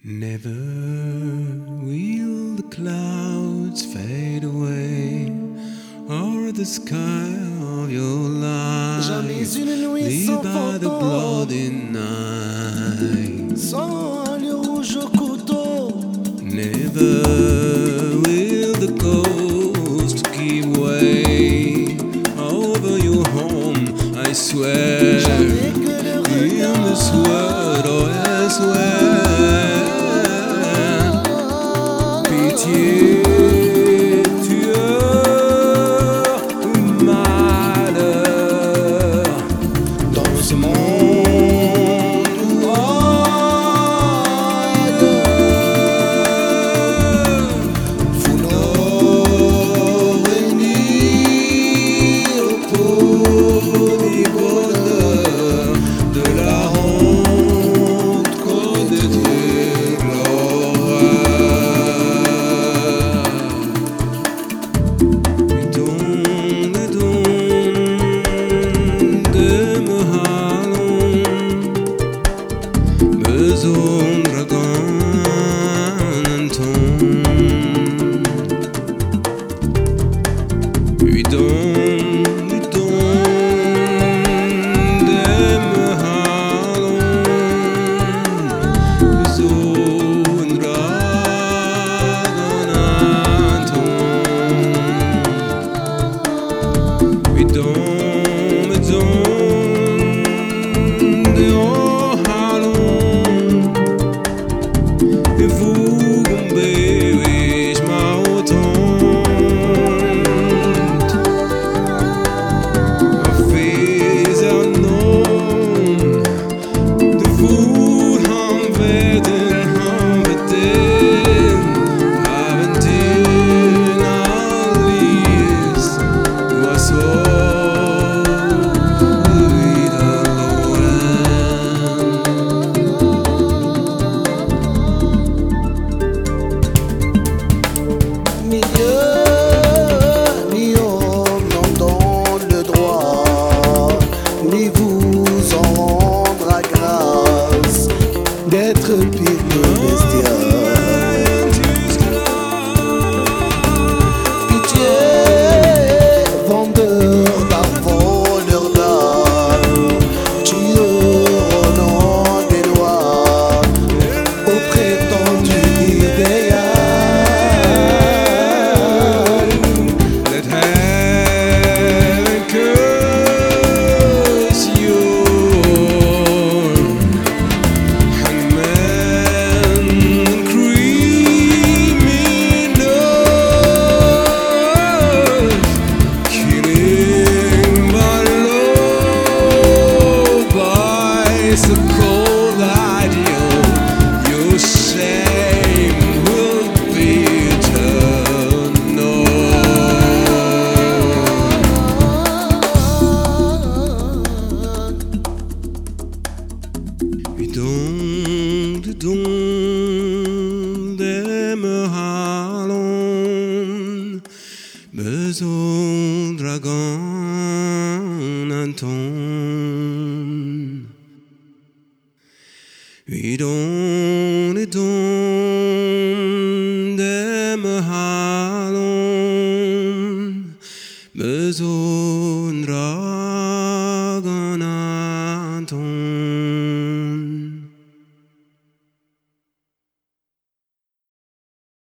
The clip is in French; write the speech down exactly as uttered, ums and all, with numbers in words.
Never will the clouds fade away, or the sky of your life Jamais une nuit lit sans by the fantôme, bloody night. sans lieu rouge au couteau. Never will the ghost give way over your home, I swear. Jamais que le In this world or elsewhere, pitié, tueur ou malheur, dans ce monde ou ailleurs, vous n'aurez ni repos ni bonheur, de la honte qu'on détruit l'horreur. Midon, midon, deme halon, bezon dragan ton. Midon, midon, deme halon, bezon dragan ton. Midon, midon, de halon, e vous gombez ma autant. Fez er nån, de hvor han veden, han veden, aventyrene allvis, var så vida loren. Ni Dieu, ni homme n'en donne le droit, ni vous en rendra grâce d'être pire que bestial. Pitié, vendeur d'art, voleur d'âme, tueur au nom des lois, au prétendu idéal. Let heaven curse you, hangman and criminals, killing by law, by so cold ideal. Your shame will be eternal. Midon, midon,